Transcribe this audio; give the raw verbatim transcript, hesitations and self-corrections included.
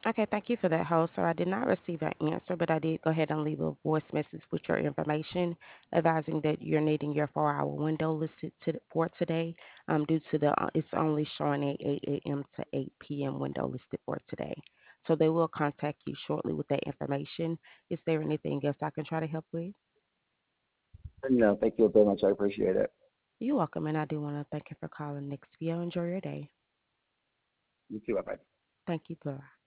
Okay, thank you for that, host. So I did not receive an answer, but I did go ahead and leave a voice message with your information, advising that you're needing your four-hour window listed to, for today. Um, due to the uh, it's only showing a eight a m to eight p m window listed for today. So they will contact you shortly with that information. Is there anything else I can try to help with? No, thank you very much. I appreciate it. You're welcome, and I do want to thank you for calling Next Enjoy your day. You too. Bye bye. Thank you. Bye.